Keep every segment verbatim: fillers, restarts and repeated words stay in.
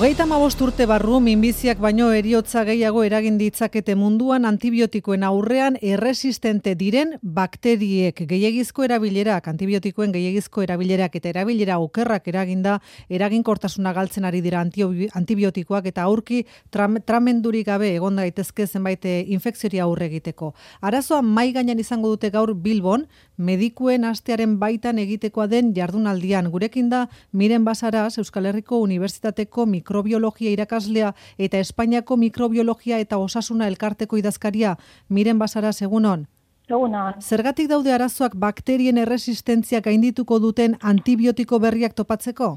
Hogeita hamabost urte barru minbiziak baino heriotza gehiago eragin ditzakete munduan antibiotikoen aurrean erresistente diren bakteriek. Gehiegizko erabilerak, antibiotikoen gehiegizko erabilerak eta erabilera okerrak eraginda eraginkortasuna galtzen ari dira antibiotikoak eta aurki tram, tramendurik gabe egon daitezke zenbait infekziori aurre egiteko. Arazoa mai gainean izango dute gaur Bilbon, medikuen astearen baitan egitekoa den jardunaldian. Gurekin da Miren Basaras, Euskal Herriko Unibertsitateko mikrobiologia irakaslea eta Espainiako mikrobiologia eta osasuna elkarteko idazkaria. Miren Basaras, egunon. Egunon. Zergatik daude arazoak bakterien erresistentzia gaindituko duten antibiotiko berriak topatzeko?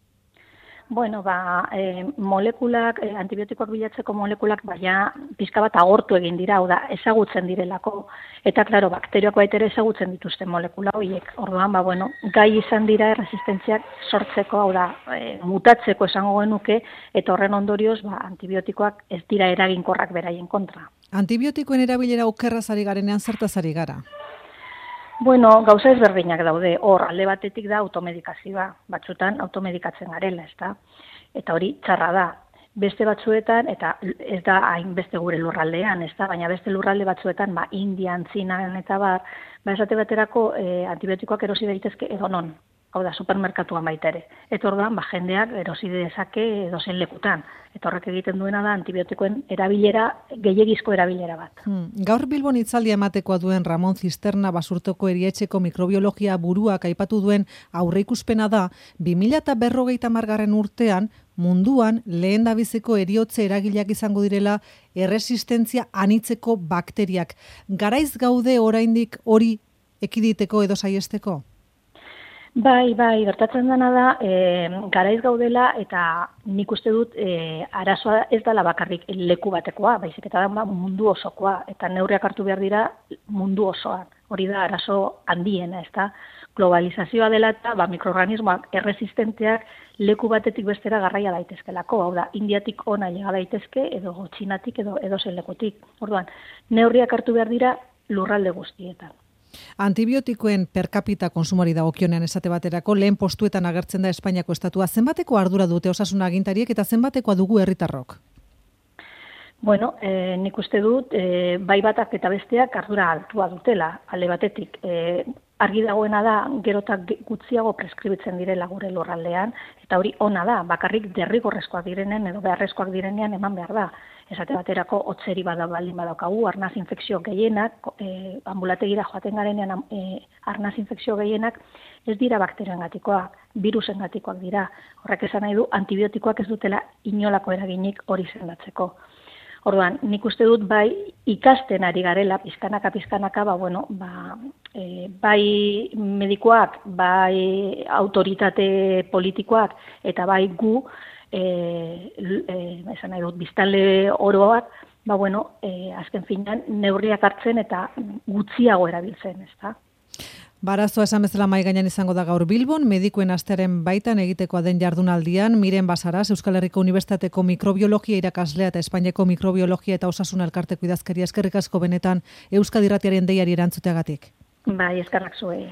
Bueno, ba, e, molekulak, e, antibiotikoak bilatzeko molekulak baina pizka bat agortu egin dira, hau da, ezagutzen direlako. Eta, klaro, bakterioak baita ere ezagutzen dituzten molekula horiek. Orduan, ba, bueno, gai izan dira erresistentziak sortzeko, hau da, e, mutatzeko esango genuke, eta horren ondorioz, ba, antibiotikoak ez dira eraginkorrak beraien kontra. Antibiotikoen erabilera okerraz ari garenean zertaz ari gara? Bueno, gauza ezberdinak daude, hor, alde batetik da automedikazioa, batzutan automedikatzen garela, ezta? Eta hori txarra da. Beste batzuetan, eta ez da hainbeste gure lurraldean, ezta? Baina beste lurralde batzuetan, ba, Indian, Txinan eta bar, ba, esate baterako e, antibiotikoak erosi daitezke edonon, hau da, supermerkatuan baita ere. Eta orduan, ba, jendeak erosi dezake edozein lekutan. Eta horrek egiten duena da antibiotikoen erabilera, gehiegizko erabilera bat. Hmm. Gaur Bilbon hitzaldia ematekoa duen Ramon Zisterna Basurtoko Erietxeko mikrobiologia buruak aipatu duen aurreikuspena da, bi mila berrogeita hamargarren urtean munduan lehen dabizeko eriotze eragileak izango direla erresistentzia anitzeko bakteriak. Garaiz gaude oraindik hori ekiditeko edo saiesteko? Bai, bai, gertatzen dena da, e, garaiz gaudela eta nik uste dut e, arazoa ez dela bakarrik leku batekoa, baizik eta da mundu osokoa, eta neurriak hartu behar dira mundu osoan. Hori da arazo handiena, ez da? Globalizazioa dela eta ba, mikroorganismoak erresistenteak leku batetik bestera garraia daitezkelako, hau da, Indiatik ona lega daitezke, edo Txinatik, edo edozein lekutik. Orduan, neurriak hartu behar dira lurralde guztietan. Antibiotikoen per capita konsumori dagokionean esate baterako lehen postuetan agertzen da Espainiako estatua. Zenbateko ardura dute osasun agintariek eta zenbatekoa dugu herritarrok? Bueno, eh, nik uste dut, eh, bai batak eta besteak ardura altua dutela, alde batetik. Eh, argi dagoena da, gerotak gutxiago preskribitzen direla gure lurraldean, eta hori ona da, bakarrik derrigorrezkoak direnen edo beharrezkoak direnean eman behar da. Esate baterako hotzeri bada baldin badaukagu, arnaz infekzio gehienak, e, ambulategira joaten garenean e, arnaz infekzio gehienak, ez dira bakterioengatikoak, virusengatikoak dira. Horrek esan nahi du, antibiotikoak ez dutela inolako eraginik hori sendatzeko. Orduan, nik uste dut bai ikasten ari garela, pizkanaka, pizkanaka, ba, bueno, ba, e, bai medikoak, bai autoritate politikoak, eta bai gu, E, e, esan nahi dut, biztanle oroak, ba bueno, e, azken finean neurriak hartzen eta gutxiago erabiltzen, ezta? Barazoa esan bezala mai gainean izango da gaur Bilbon, medikuen astearen baitan egitekoa den jardunaldian, Miren Basaras, Euskal Herriko Unibertsitateko mikrobiologia irakaslea eta Espainiako mikrobiologia eta osasuna elkarteko idazkaria, eskerrik asko benetan Euskadi Irratiaren deiari erantzuteagatik. Bai, eskerrak zuei.